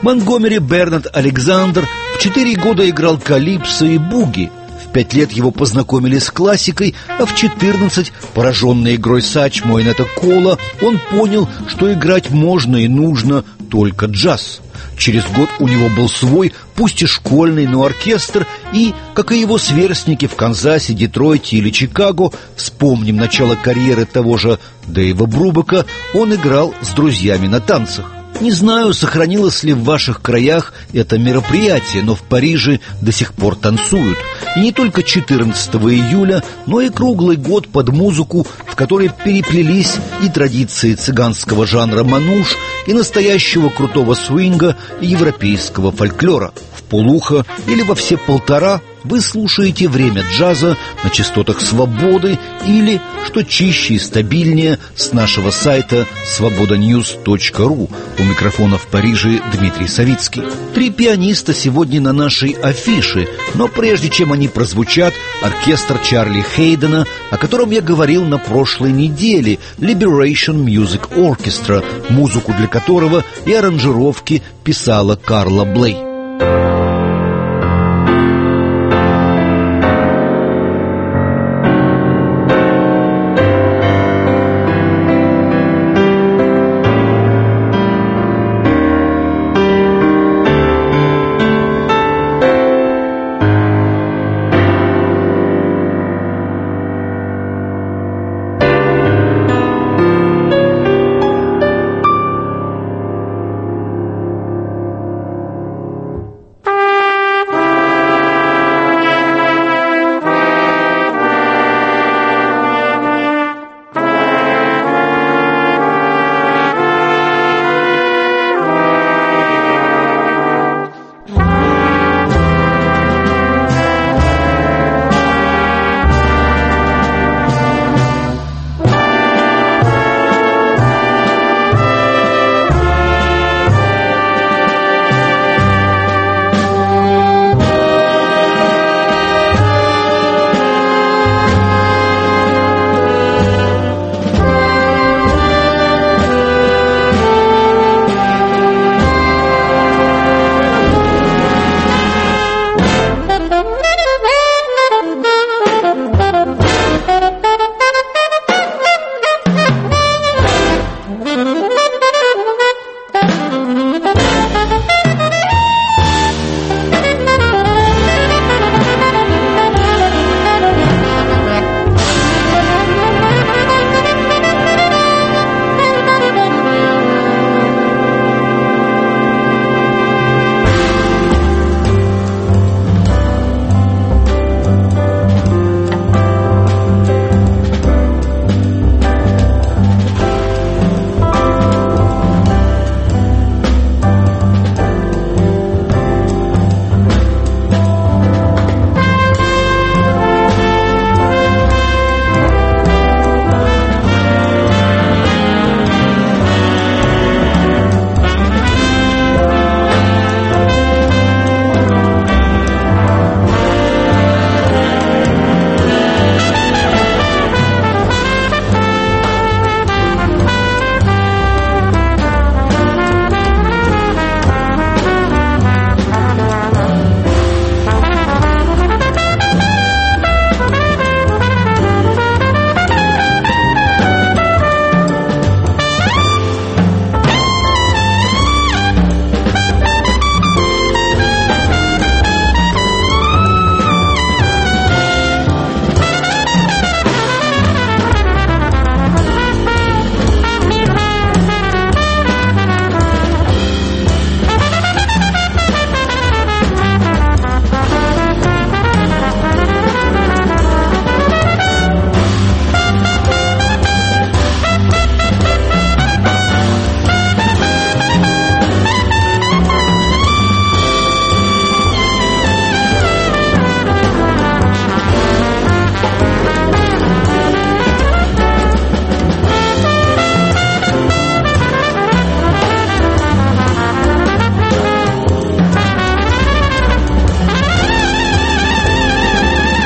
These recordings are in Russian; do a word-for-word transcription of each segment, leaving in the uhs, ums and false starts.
Монтгомери Бернард Александр в четыре года играл калипсо и буги. В пять лет его познакомили с классикой, а в четырнадцать, пораженный игрой Сачмо и Нета Кола, он понял, что играть можно и нужно только джаз. Через год у него был свой, пусть и школьный, но оркестр, и, как и его сверстники в Канзасе, Детройте или Чикаго, вспомним начало карьеры того же Дэйва Брубака, он играл с друзьями на танцах. Не знаю, сохранилось ли в ваших краях это мероприятие, но в Париже до сих пор танцуют. И не только четырнадцатого июля, но и круглый год под музыку, в которой переплелись и традиции цыганского жанра мануш, и настоящего крутого свинга, и европейского фольклора. В полухо или во все полтора вы слушаете «Время джаза» на частотах «Свободы» или, что чище и стабильнее, с нашего сайта свобода ньюс точка ру. У микрофона в Париже Дмитрий Савицкий. Три пианиста сегодня на нашей афише, но прежде чем они прозвучат, оркестр Чарли Хейдена, о котором я говорил на прошлой неделе, Liberation Music Orchestra, музыку для которого и аранжировки писала Карла Блей.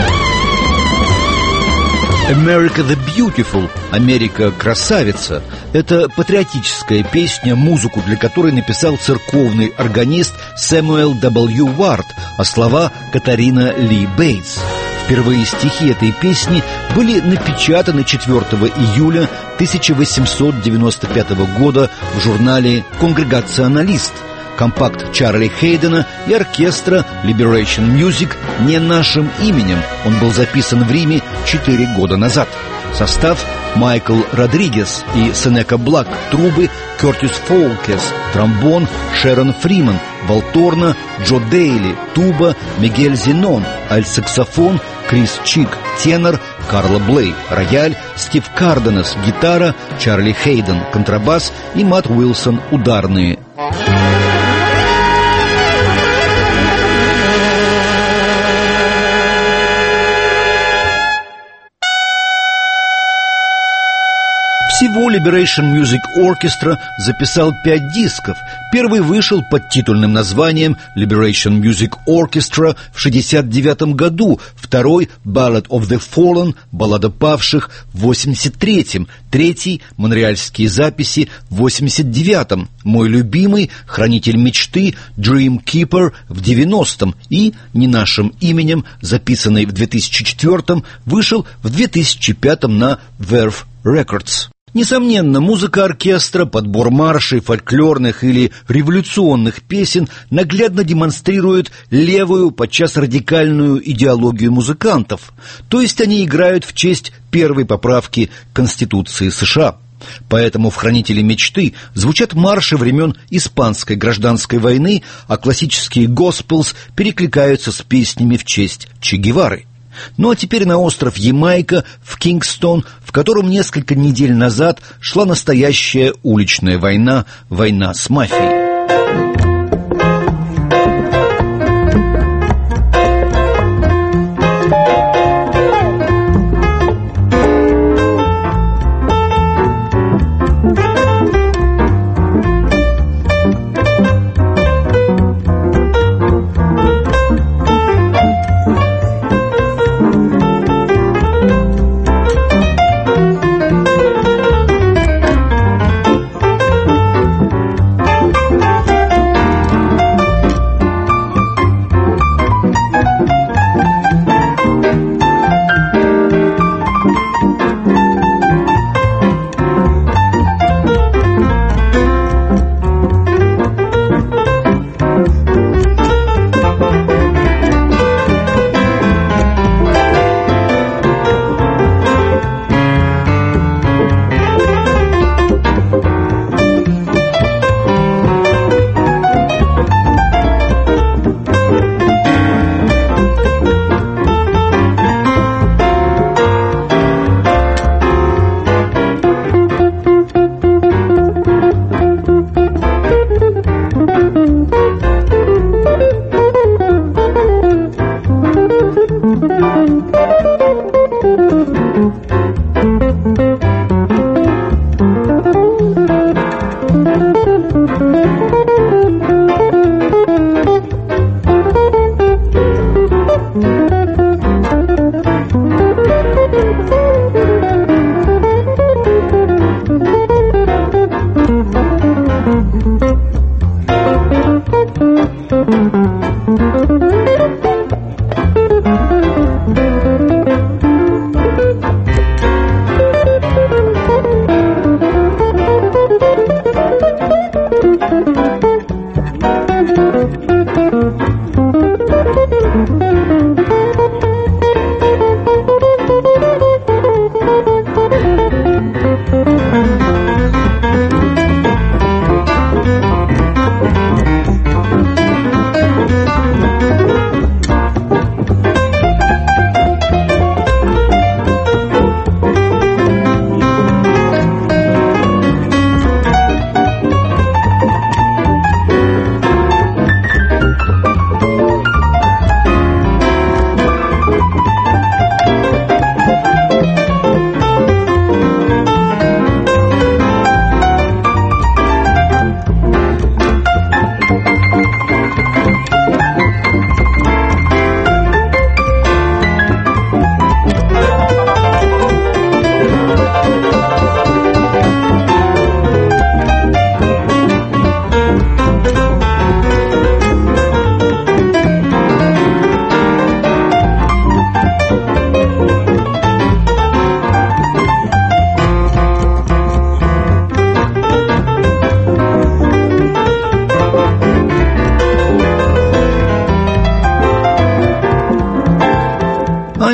«America the Beautiful» — «Америка красавица». Это патриотическая песня, музыку для которой написал церковный органист Сэмюэл дабл ю. Вард, а слова Катарина Ли Бейтс. Впервые стихи этой песни были напечатаны четвёртого июля тысяча восемьсот девяносто пятого года в журнале «Конгрегационалист». Компакт Чарли Хейдена и оркестра Liberation Music не нашим именем. Он был записан в Риме четыре года назад. Состав: Майкл Родригес и Сенека Блак, трубы, Кертис Фоулкес, тромбон, Шерон Фриман, валторна, Джо Дейли, туба, Мигель Зенон, альтсаксофон, Крис Чик, тенор, Карла Блей, рояль, Стив Карденес, гитара, Чарли Хейден, контрабас и Матт Уилсон, ударные. Всего Liberation Music Orchestra записал пять дисков. Первый вышел под титульным названием Liberation Music Orchestra в шестьдесят девятом году, второй Ballad of the Fallen, Баллада павших, в восемьдесят третьем, третий Монреальские записи в восемьдесят девятом, мой любимый Хранитель мечты Dream Keeper в девяностом и не нашим именем, записанный в две тысячи четвёртом, вышел в две тысячи пятом на Verve Records. Несомненно, музыка оркестра, подбор маршей, фольклорных или революционных песен наглядно демонстрирует левую, подчас радикальную идеологию музыкантов, то есть они играют в честь первой поправки Конституции США. Поэтому в «Хранителе мечты» звучат марши времен Испанской гражданской войны, а классические госпелс перекликаются с песнями в честь Че Гевары. Ну а теперь на остров Ямайка, в Кингстон, в котором несколько недель назад шла настоящая уличная война, война с мафией.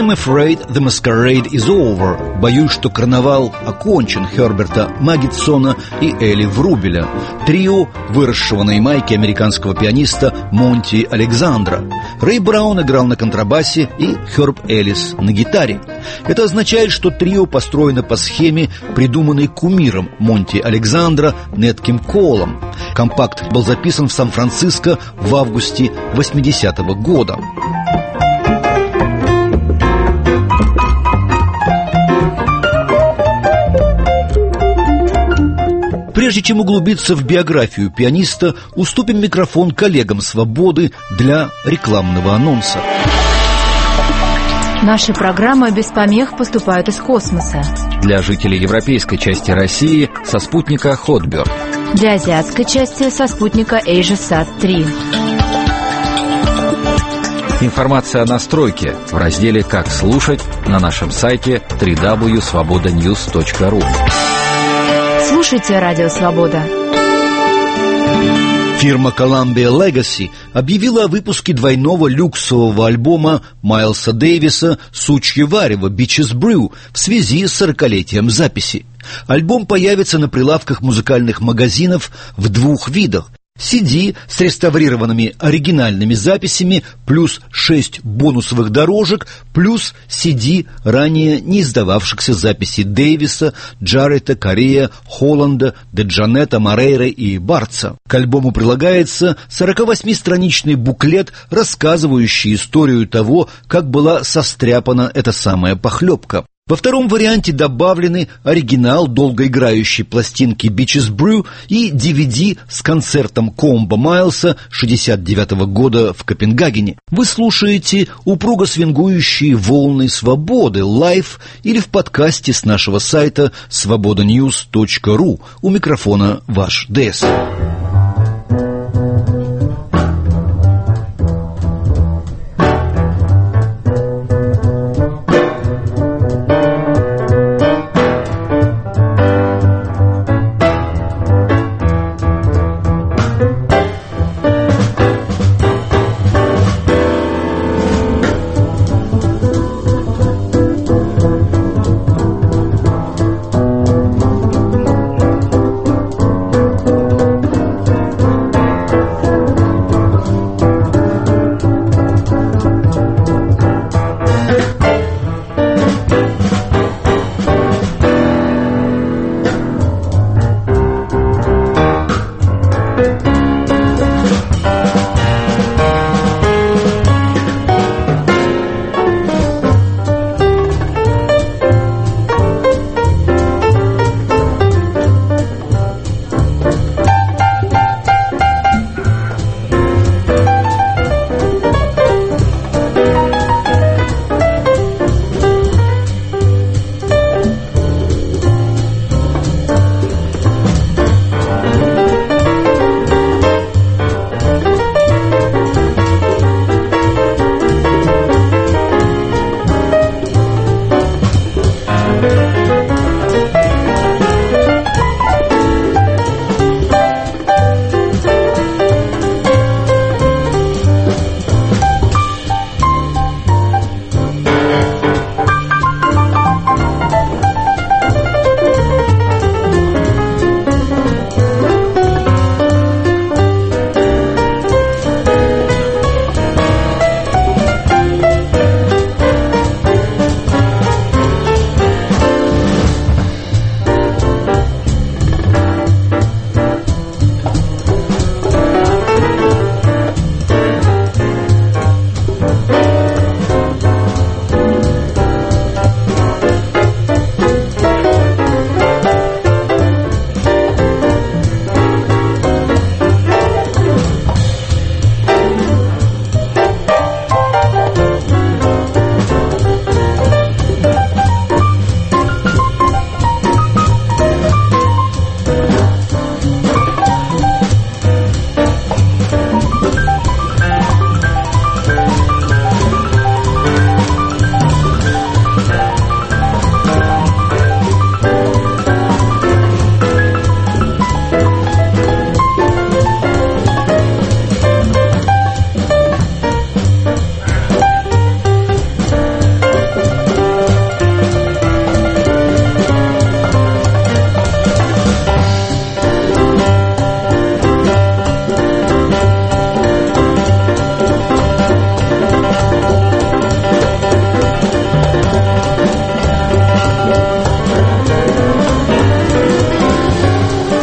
I'm afraid the masquerade is over. Боюсь, что карнавал окончен Херберта Магетсона и Элли Врубеля, трио, выросшего на Ямайке американского пианиста Монти Александра. Рэй Браун играл на контрабасе и Херб Эллис на гитаре. Это означает, что трио построено по схеме, придуманной кумиром Монти Александра Нэт Кин Колом. Компакт был записан в Сан-Франциско в августе восьмидесятого года. Прежде чем углубиться в биографию пианиста, уступим микрофон коллегам «Свободы» для рекламного анонса. Наши программы без помех поступают из космоса. Для жителей европейской части России со спутника Hotbird. Для азиатской части со спутника AsiaSat три. Информация о настройке в разделе «Как слушать» на нашем сайте дабл ю дабл ю дабл ю точка свобода ньюс точка ру. Слушайте «Радио Свобода». Фирма Columbia Legacy объявила о выпуске двойного люксового альбома Майлса Дэвиса «Сучье варево» Beaches Brew в связи с сорокалетием записи. Альбом появится на прилавках музыкальных магазинов в двух видах: си ди с реставрированными оригинальными записями, плюс шесть бонусовых дорожек, плюс си ди ранее не издававшихся записей Дэвиса, Джарета, Корея, Холланда, Де Джанета, Морейра и Барца. К альбому прилагается сорокавосьмистраничный буклет, рассказывающий историю того, как была состряпана эта самая похлебка. Во втором варианте добавлены оригинал долгоиграющей пластинки Beaches Brew и ди ви ди с концертом комбо Майлса шестьдесят девятого года в Копенгагене. Вы слушаете упруго свингующие волны свободы лайв или в подкасте с нашего сайта свобода ньюс точка ру. У микрофона ваш ДС.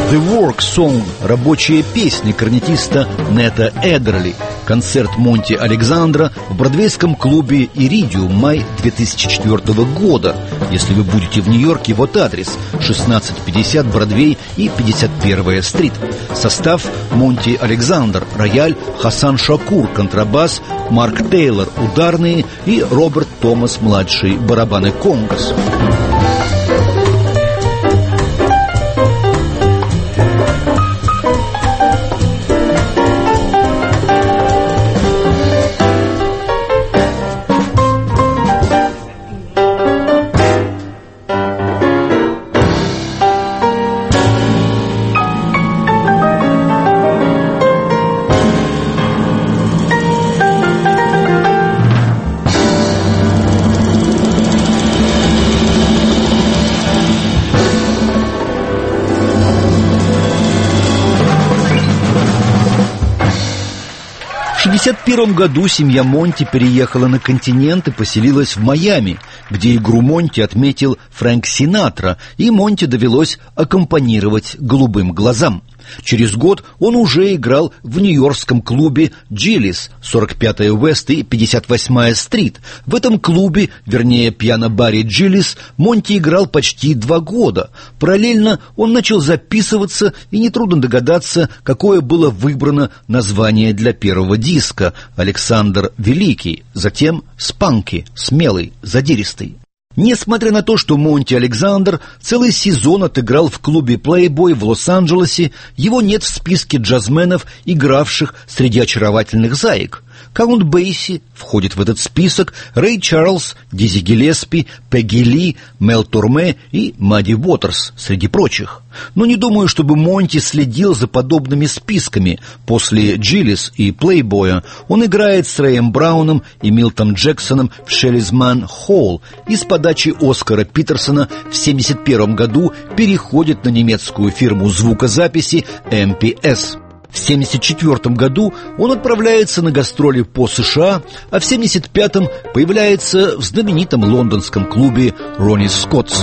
The Work Song – рабочая песня корнетиста Нета Эддерли. Концерт Монти Александра в бродвейском клубе «Иридиум», май две тысячи четвёртого года. Если вы будете в Нью-Йорке, вот адрес: шестнадцать пятьдесят Бродвей и пятьдесят первая стрит. Состав: Монти Александр, рояль, Хасан Шакур, контрабас, Марк Тейлор, ударные и Роберт Томас-младший, барабаны конгос. В шестьдесят первом году семья Монти переехала на континент и поселилась в Майами, где игру Монти отметил Фрэнк Синатра, и Монти довелось аккомпанировать «Голубым глазам». Через год он уже играл в нью-йоркском клубе «Джилис», сорок пятая Уэст и пятьдесят восьмая стрит. В этом клубе, вернее пиано-баре «Джилис», Монти играл почти два года. Параллельно он начал записываться, и нетрудно догадаться, какое было выбрано название для первого диска: «Александр Великий», затем «Спанки», смелый, задиристый. Несмотря на то, что Монти Александр целый сезон отыграл в клубе Playboy в Лос-Анджелесе, его нет в списке джазменов, игравших среди очаровательных заек. Каунт Бейси входит в этот список, Рэй Чарльз, Дизи Гиллеспи, Пегги Ли, Мел Турме и Мадди Уотерс, среди прочих. Но не думаю, чтобы Монти следил за подобными списками. После «Джилис» и «Плейбоя» он играет с Рэем Брауном и Милтом Джексоном в «Шеллизман Холл» и с подачи Оскара Питерсона в семьдесят первом году переходит на немецкую фирму звукозаписи эм пи эс. В семьдесят четвёртом году он отправляется на гастроли по США, а в семьдесят пятом появляется в знаменитом лондонском клубе «Ронни Скоттс».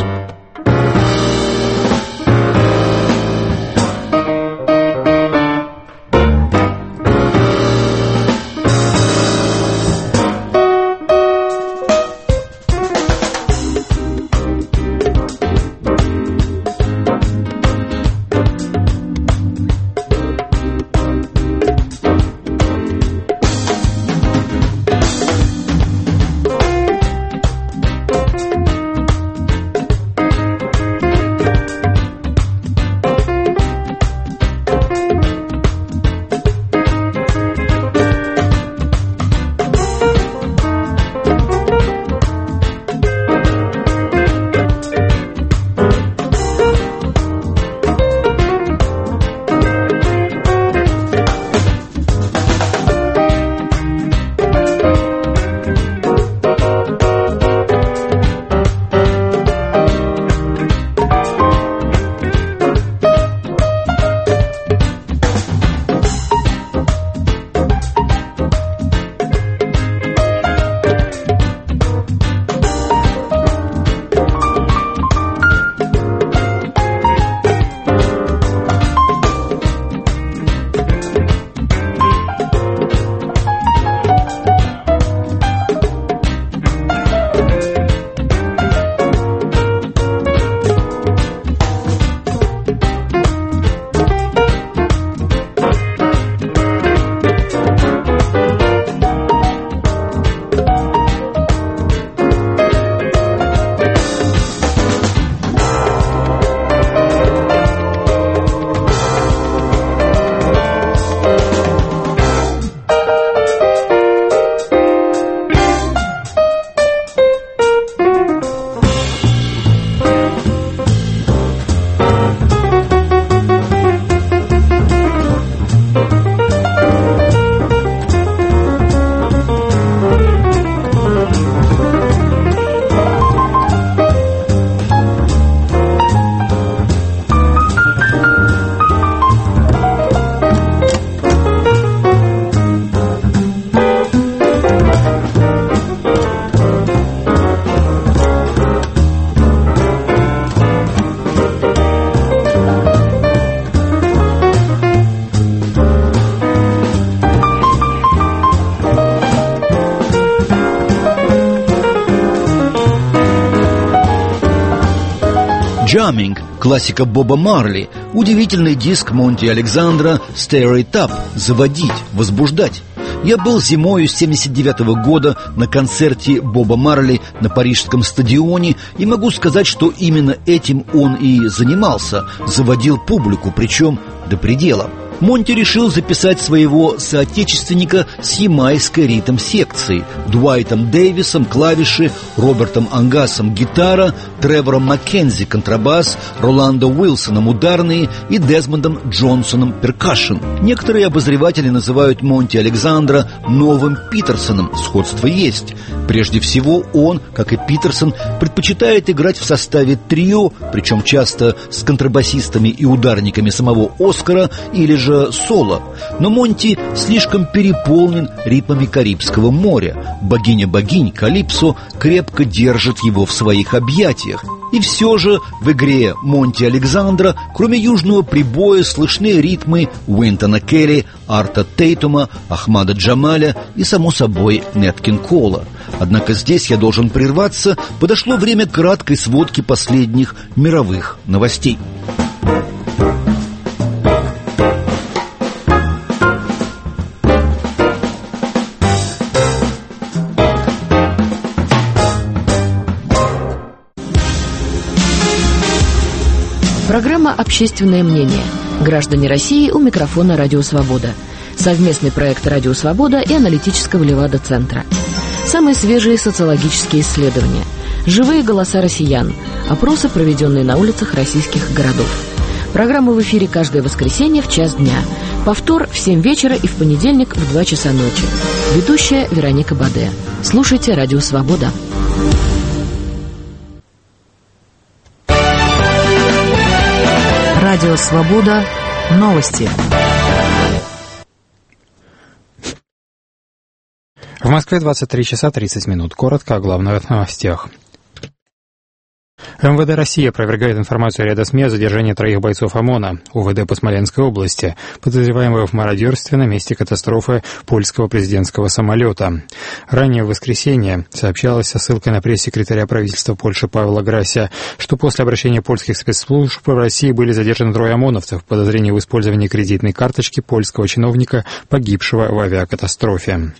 «Jamming», классика Боба Марли, удивительный диск Монти Александра «Stir It Up», «Заводить», «Возбуждать». Я был зимою семьдесят девятого года на концерте Боба Марли на Парижском стадионе и могу сказать, что именно этим он и занимался, заводил публику, причем до предела. Монти решил записать своего соотечественника с ямайской ритм-секцией: Дуайтом Дэвисом клавиши, Робертом Ангасом гитара, Тревором Маккензи контрабас, Роландо Уилсоном ударные и Дезмондом Джонсоном перкашн. Некоторые обозреватели называют Монти Александра новым Питерсоном. Сходство есть. Прежде всего, он, как и Питерсон, предпочитает играть в составе трио, причем часто с контрабасистами и ударниками самого Оскара или же соло. Но Монти слишком переполнен ритмами Карибского моря. Богиня богинь Калипсо крепко держит его в своих объятиях. И все же в игре Монти Александра, кроме южного прибоя, слышны ритмы Уинтона Келли, Арта Тейтума, Ахмада Джамаля и, само собой, Нэт Кинг Кола. Однако здесь я должен прерваться. Подошло время краткой сводки последних мировых новостей. Программа «Общественное мнение». Граждане России, у микрофона «Радио Свобода». Совместный проект «Радио Свобода» и аналитического Левада-центра. Самые свежие социологические исследования. Живые голоса россиян. Опросы, проведенные на улицах российских городов. Программа в эфире каждое воскресенье в час дня. Повтор в семь вечера и в понедельник в два часа ночи. Ведущая Вероника Баде. Слушайте «Радио Свобода». Радио Свобода. Новости. В Москве двадцать три часа тридцать минут. Коротко о главных новостях. эм вэ дэ России опровергает информацию ряда СМИ о задержании троих бойцов ОМОНа, УВД по Смоленской области, подозреваемого в мародерстве на месте катастрофы польского президентского самолета. Ранее в воскресенье сообщалось со ссылкой на пресс-секретаря правительства Польши Павла Грася, что после обращения польских спецслужб в России были задержаны трое ОМОНовцев в подозрении в использовании кредитной карточки польского чиновника, погибшего в авиакатастрофе.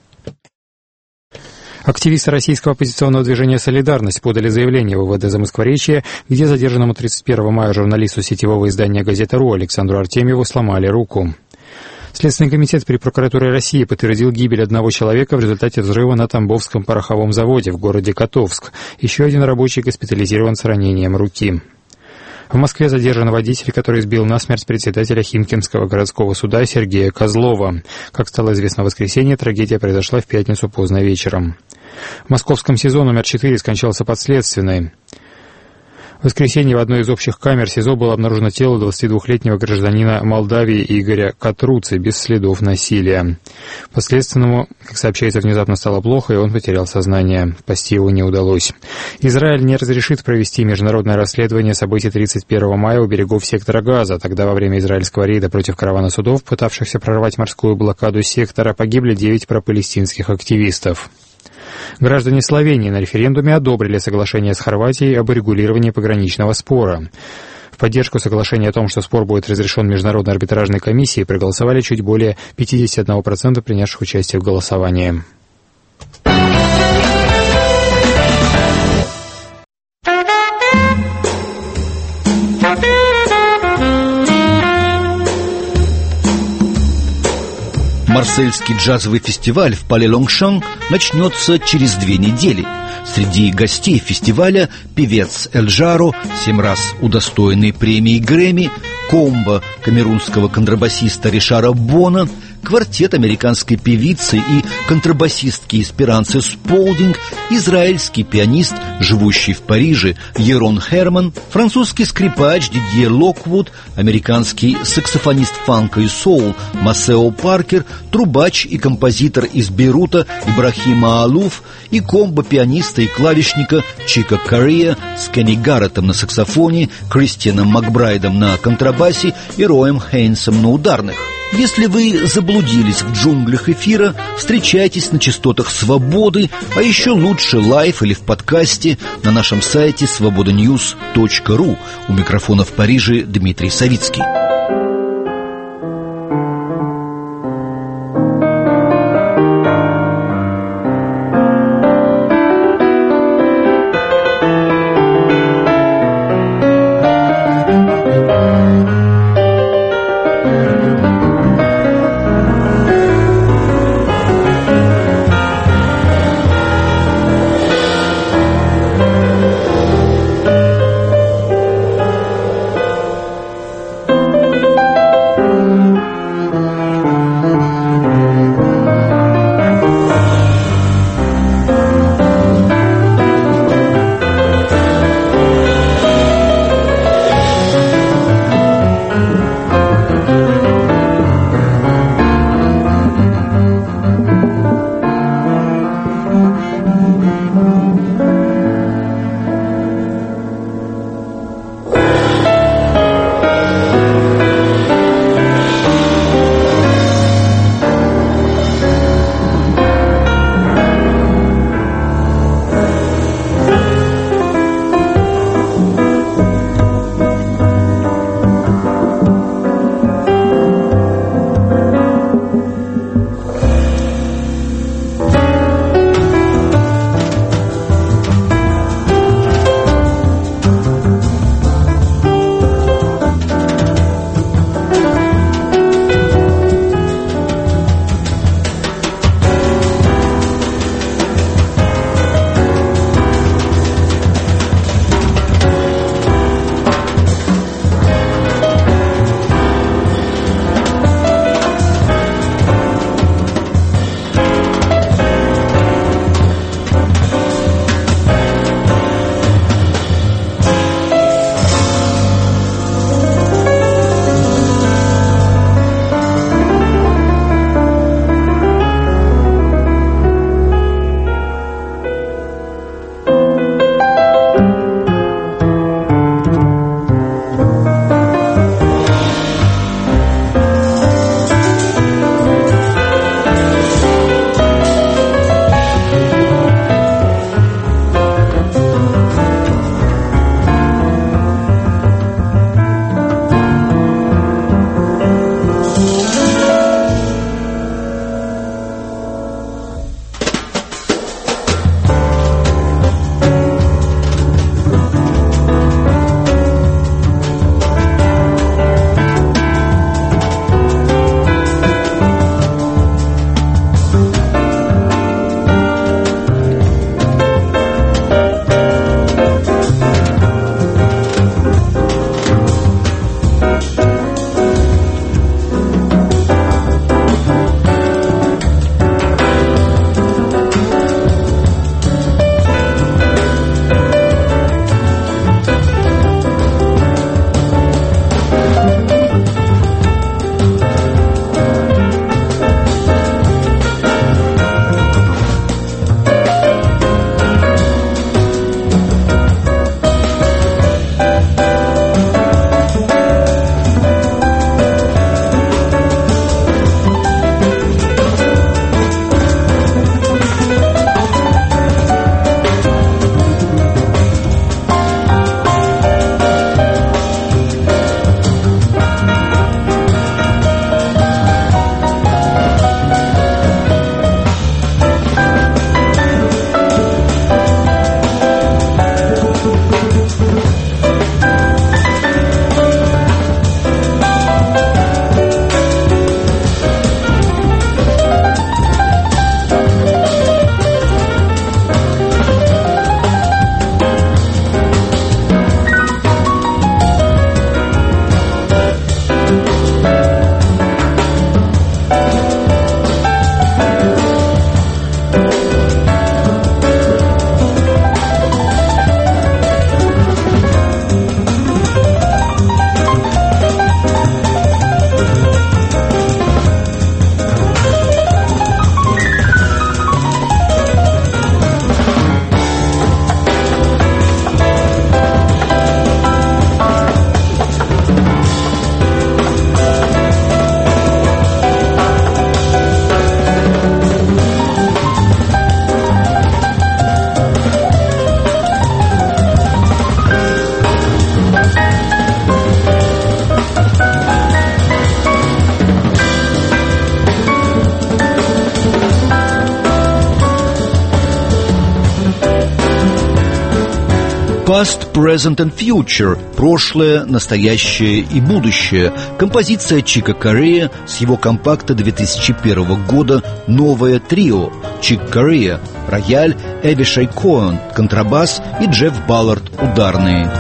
Активисты российского оппозиционного движения «Солидарность» подали заявление в УВД Замоскворечья, где задержанному тридцать первого мая журналисту сетевого издания «Газета.ру» Александру Артемьеву сломали руку. Следственный комитет при прокуратуре России подтвердил гибель одного человека в результате взрыва на Тамбовском пороховом заводе в городе Котовск. Еще один рабочий госпитализирован с ранением руки. В Москве задержан водитель, который сбил насмерть председателя Химкинского городского суда Сергея Козлова. Как стало известно в воскресенье, трагедия произошла в пятницу поздно вечером. В московском СИЗО номер четыре скончался подследственный. В воскресенье в одной из общих камер СИЗО было обнаружено тело двадцатидвухлетнего гражданина Молдавии Игоря Катруцы без следов насилия. Подследственному, как сообщается, внезапно стало плохо, и он потерял сознание. Спасти его не удалось. Израиль не разрешит провести международное расследование событий тридцать первого мая у берегов сектора Газа. Тогда во время израильского рейда против каравана судов, пытавшихся прорвать морскую блокаду сектора, погибли девять пропалестинских активистов. Граждане Словении на референдуме одобрили соглашение с Хорватией об урегулировании пограничного спора. В поддержку соглашения о том, что спор будет разрешен Международной арбитражной комиссией, проголосовали чуть более пятьдесят один процент принявших участие в голосовании. Марсельский джазовый фестиваль в Пале Лонгшан начнется через две недели. Среди гостей фестиваля певец Эль Жаро, семь раз удостоенный премии Грэмми, комбо камерунского контрабасиста Ришара Бона, квартет американской певицы и контрабасистки Эсперанцы Сполдинг, израильский пианист, живущий в Париже, Ерон Херман, французский скрипач Дидье Локвуд, американский саксофонист фанка и соул Масео Паркер, трубач и композитор из Бейрута Ибрахима Алуф и комбо-пианиста и клавишника Чика Корреа с Кенни Гарреттом на саксофоне, Кристианом Макбрайдом на контрабасе и Роем Хейнсом на ударных. Если вы заблудились в джунглях эфира, встречайтесь на частотах «Свободы», а еще лучше лайв или в подкасте на нашем сайте свобода ньюс точка ру. У микрофона в Париже Дмитрий Савицкий. Past, Present and Future – прошлое, настоящее и будущее. Композиция Чика Корея с его компакта две тысячи первого года «Новое трио». Чик Корея – рояль, Эвишай Коэн – контрабас и Джефф Баллард – ударные.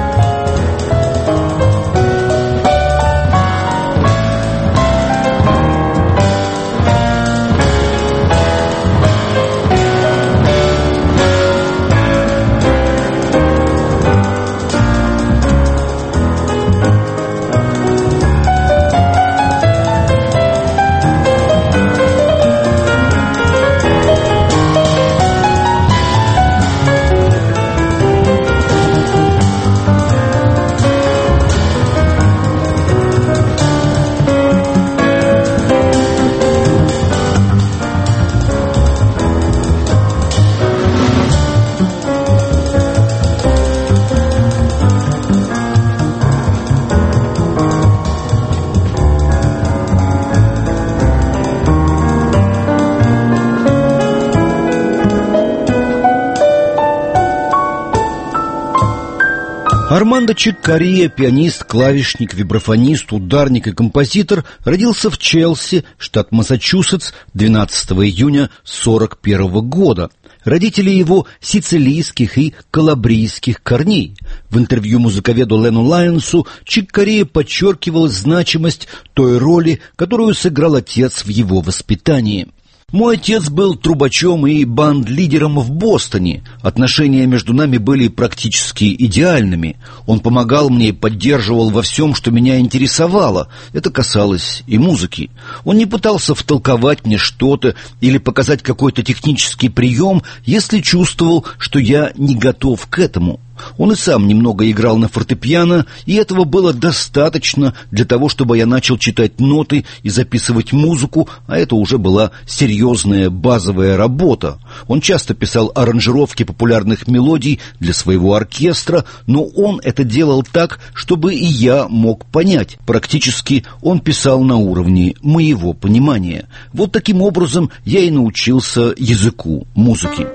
Армандо Чик Корея, пианист, клавишник, вибрафонист, ударник и композитор, родился в Челси, штат Массачусетс, двенадцатого июня сорок первого года. Родители его сицилийских и калабрийских корней. В интервью музыковеду Лену Лайонсу Чик Корея подчеркивал значимость той роли, которую сыграл отец в его воспитании. «Мой отец был трубачом и банд-лидером в Бостоне. Отношения между нами были практически идеальными. Он помогал мне и поддерживал во всем, что меня интересовало. Это касалось и музыки. Он не пытался втолковать мне что-то или показать какой-то технический прием, если чувствовал, что я не готов к этому. Он и сам немного играл на фортепиано, и этого было достаточно для того, чтобы я начал читать ноты и записывать музыку, а это уже была серьезная базовая работа. Он часто писал аранжировки популярных мелодий для своего оркестра, но он это делал так, чтобы и я мог понять. Практически он писал на уровне моего понимания. Вот таким образом я и научился языку музыки».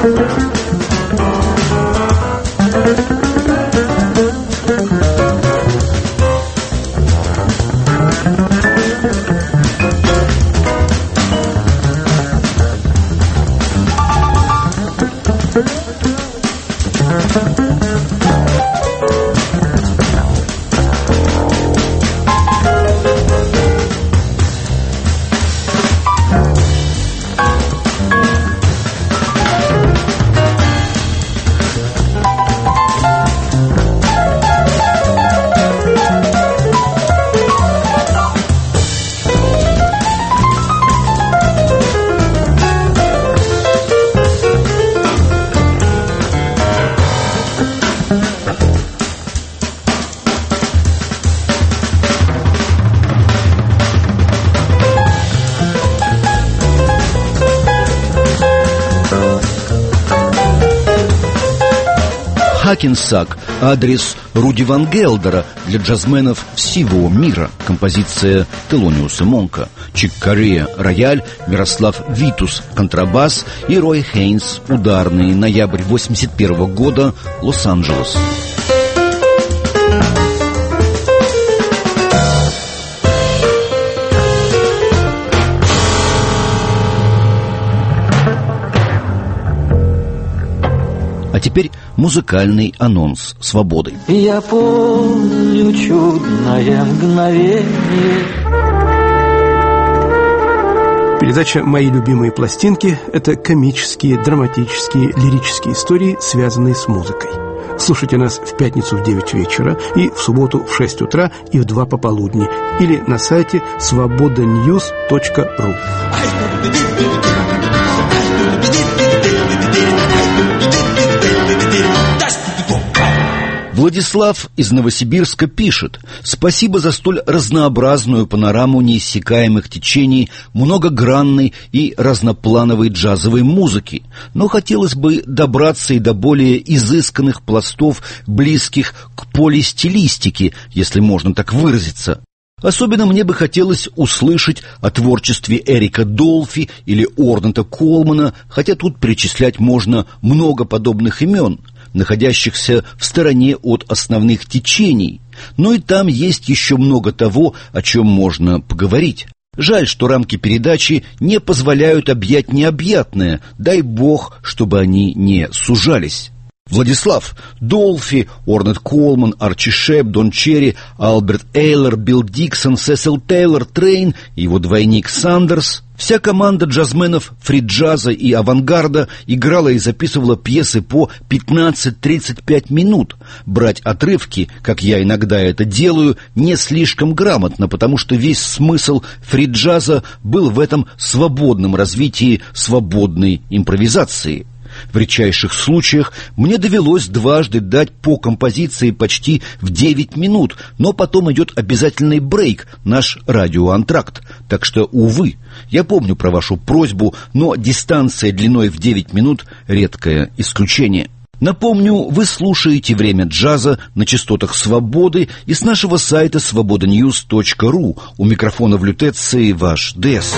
Хакенсак, адрес Руди Ван Гелдера для джазменов всего мира. Композиция Телониуса Монка. Чик Корея, рояль, Мирослав Витус, контрабас и Рой Хейнс, ударные. Ноябрь восемьдесят первого года, Лос-Анджелес. А теперь музыкальный анонс «Свободы». Я помню чудное мгновение. Передача «Мои любимые пластинки» — это комические, драматические, лирические истории, связанные с музыкой. Слушайте нас в пятницу в девять вечера и в субботу в шесть утра и в два пополудни или на сайте свобода ньюс точка ру. Владислав из Новосибирска пишет: «Спасибо за столь разнообразную панораму неиссякаемых течений многогранной и разноплановой джазовой музыки. Но хотелось бы добраться и до более изысканных пластов, близких к полистилистике, если можно так выразиться. Особенно мне бы хотелось услышать о творчестве Эрика Долфи или Орната Колмана, хотя тут перечислять можно много подобных имен, находящихся в стороне от основных течений. Но и там есть еще много того, о чем можно поговорить. Жаль, что рамки передачи не позволяют объять необъятное. Дай бог, чтобы они не сужались». Владислав: Долфи, Орнет Колман, Арчи Шеп, Дон Черри, Альберт Эйлер, Билл Диксон, Сесил Тейлор, Трейн и его двойник Сандерс. Вся команда джазменов, фри-джаза и авангарда играла и записывала пьесы по пятнадцать-тридцать пять минут. Брать отрывки, как я иногда это делаю, не слишком грамотно, потому что весь смысл фри-джаза был в этом свободном развитии свободной импровизации. В редчайших случаях мне довелось дважды дать по композиции почти в девять минут, но потом идет обязательный брейк, наш радиоантракт. Так что, увы, я помню про вашу просьбу, но дистанция длиной в девять минут – редкое исключение. Напомню, вы слушаете «Время джаза» на частотах «Свободы» и с нашего сайта свобода ньюс точка ру. У микрофона в лютеции ваш Дэс.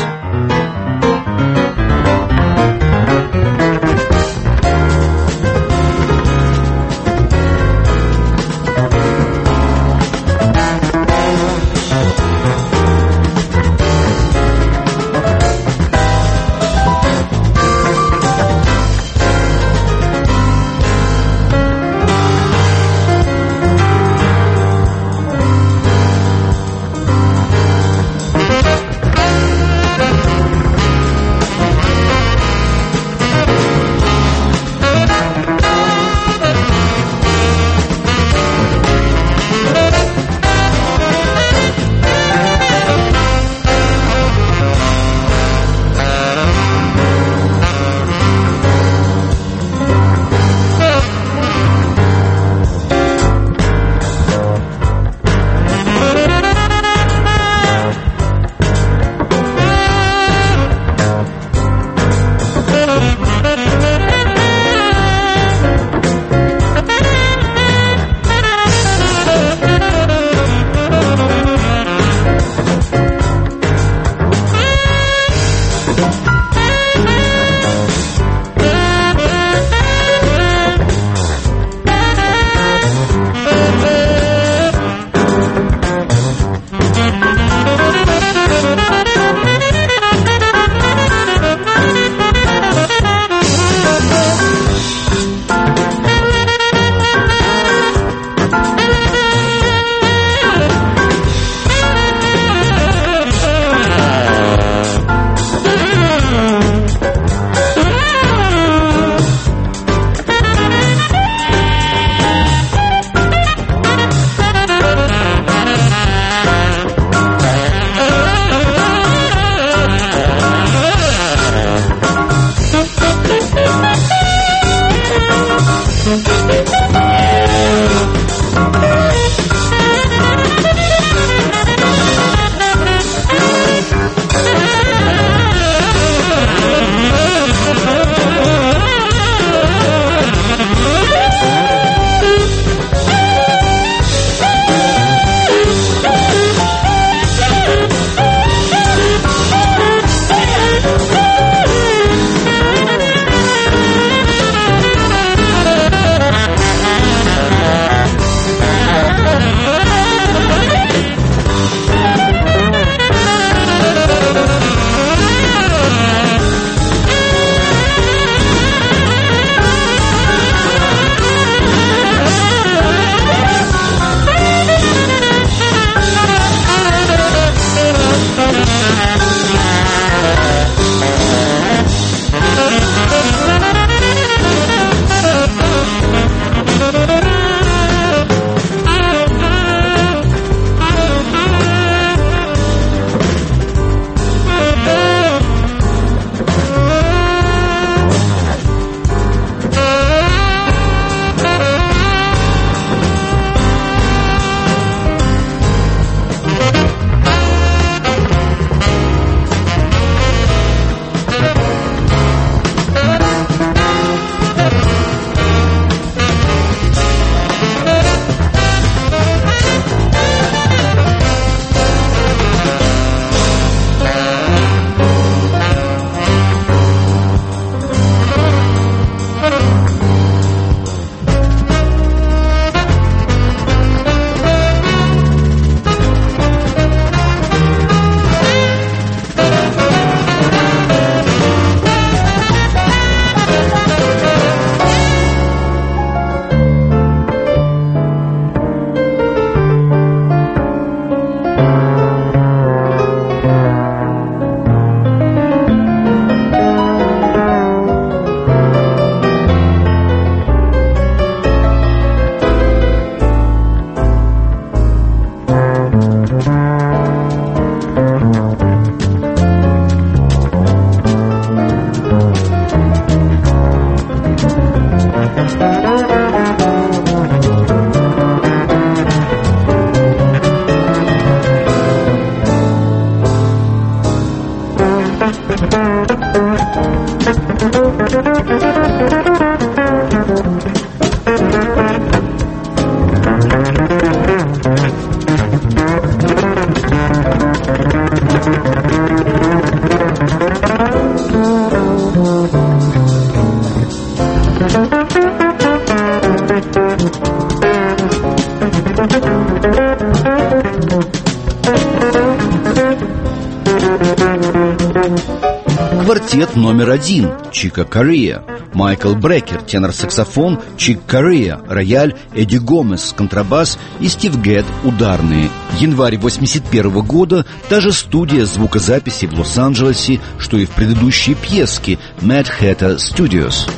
Квартет номер один Чика Коrea, Майкл Брекер, тенор-саксофон, Чик Коrea, рояль, Эдди Гомес, контрабас и Стив Гетт, ударные. Январь восемьдесят первого года та же студия звукозаписи в Лос-Анджелесе, что и в предыдущей пьеске Mad Hatter Studios.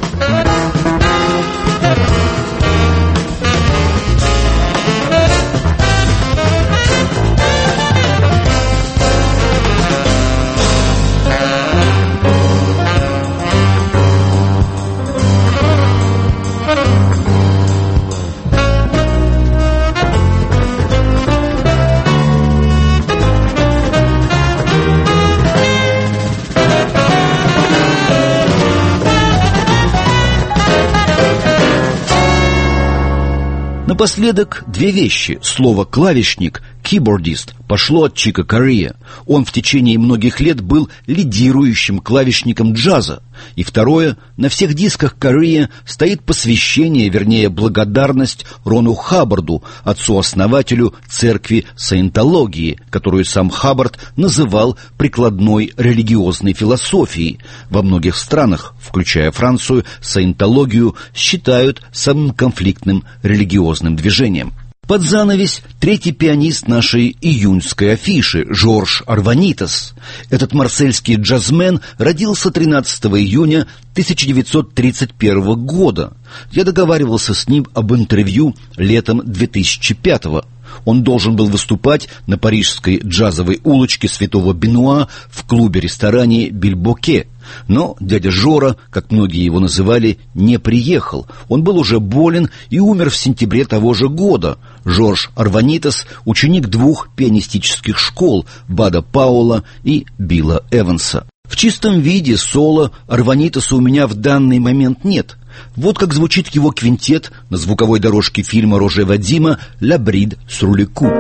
Напоследок две вещи. Слово «клавишник», «keyboardist» пошло от Чика Коrea. Он в течение многих лет был лидирующим клавишником джаза. И второе, на всех дисках Коrea стоит посвящение, вернее, благодарность Рону Хаббарду, отцу-основателю церкви саентологии, которую сам Хаббард называл прикладной религиозной философией. Во многих странах, включая Францию, саентологию считают самым конфликтным религиозным движением. Под занавес третий пианист нашей июньской афиши Жорж Арванитас. Этот марсельский джазмен родился тринадцатого июня тысяча девятьсот тридцать первого года. Я договаривался с ним об интервью летом две тысячи пятого. Он должен был выступать на парижской джазовой улочке Святого Бенуа в клубе-ресторане «Бильбоке». Но дядя Жора, как многие его называли, не приехал. Он был уже болен и умер в сентябре того же года. Жорж Арванитас – ученик двух пианистических школ Бада Пауэлла и Билла Эванса. В чистом виде соло Арванитаса у меня в данный момент нет. Вот как звучит его квинтет на звуковой дорожке фильма Роже Вадима «La Bride sur le cou».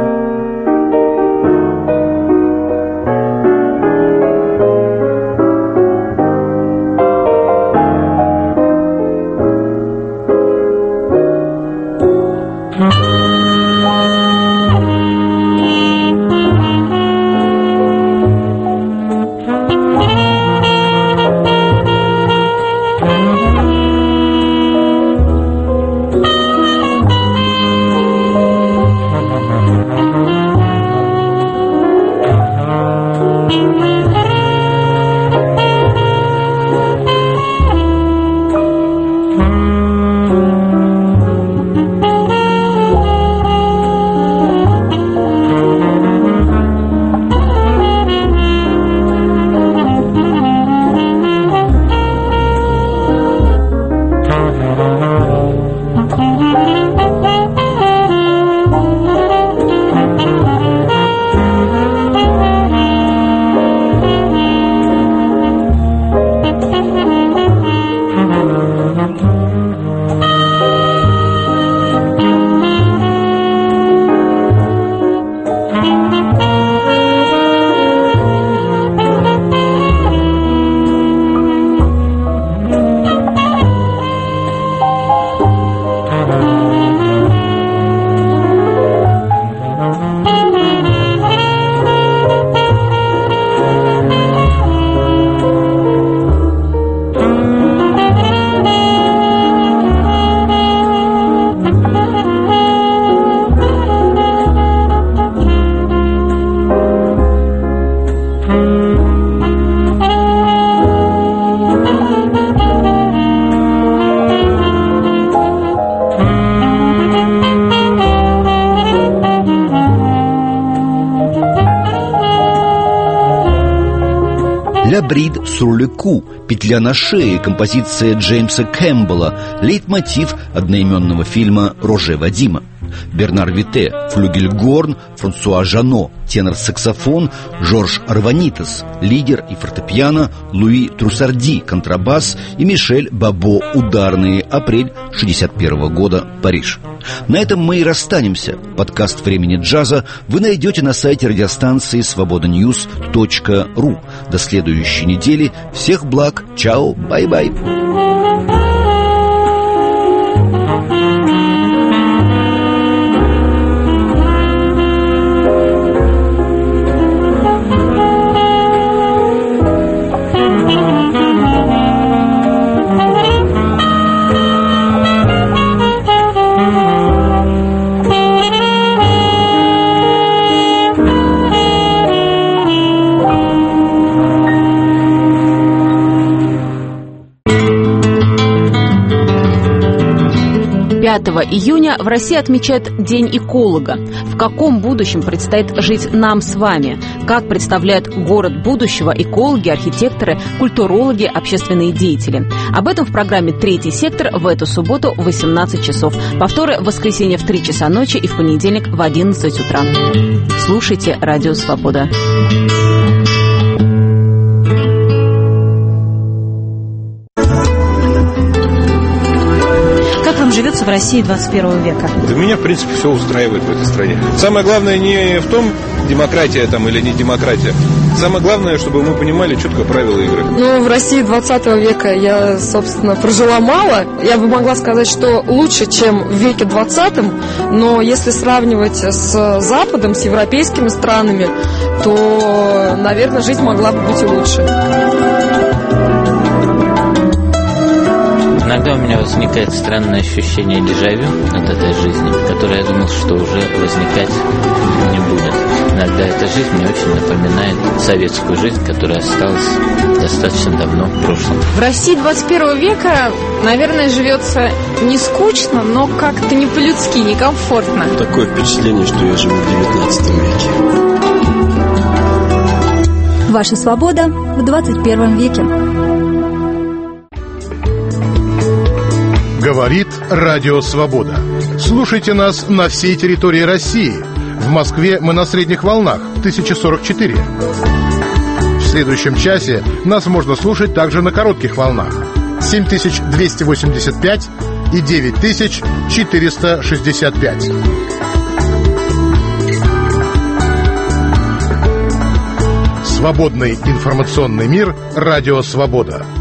«La Bride sur le cou» – «Петля на шее», композиция Джеймса Кэмпбелла, лейтмотив одноименного фильма Роже Вадима. Бернар Вите, флюгельгорн, Франсуа Жано, тенор-саксофон, Жорж Арванитас, лидер и фортепиано, Луи Труссарди, контрабас и Мишель Бабо, ударные, апрель шестьдесят первого года, Париж. На этом мы и расстанемся. Подкаст «Времени джаза» вы найдете на сайте радиостанции свобода ньюс точка ру. До следующей недели. Всех благ. Чао. Бай-бай. Thank you. пятого июня в России отмечают День эколога. В каком будущем предстоит жить нам с вами? Как представляют город будущего экологи, архитекторы, культурологи, общественные деятели? Об этом в программе «Третий сектор» в эту субботу в восемнадцать часов. Повторы в воскресенье в три часа ночи и в понедельник в одиннадцать утра. Слушайте «Радио Свобода». Живется в России двадцать первого века? Да меня, в принципе, все устраивает в этой стране. Самое главное не в том, демократия там или не демократия. Самое главное, чтобы мы понимали четко правила игры. Ну, в России двадцатого века я, собственно, прожила мало. Я бы могла сказать, что лучше, чем в веке двадцатом. Но если сравнивать с Западом, с европейскими странами, то, наверное, жизнь могла бы быть и лучше. Иногда у меня возникает странное ощущение дежавю от этой жизни, которое я думал, что уже возникать не будет. Иногда эта жизнь мне очень напоминает советскую жизнь, которая осталась достаточно давно в прошлом. В России двадцать первого века, наверное, живется не скучно, но как-то не по-людски, некомфортно. Такое впечатление, что я живу в девятнадцатом веке. Ваша свобода в двадцать первом веке. Говорит Радио Свобода. Слушайте нас на всей территории России. В Москве мы на средних волнах тысяча сорок четыре. В следующем часе нас можно слушать также на коротких волнах семь тысяч двести восемьдесят пять и девять тысяч четыреста шестьдесят пять. Свободный информационный мир. Радио Свобода.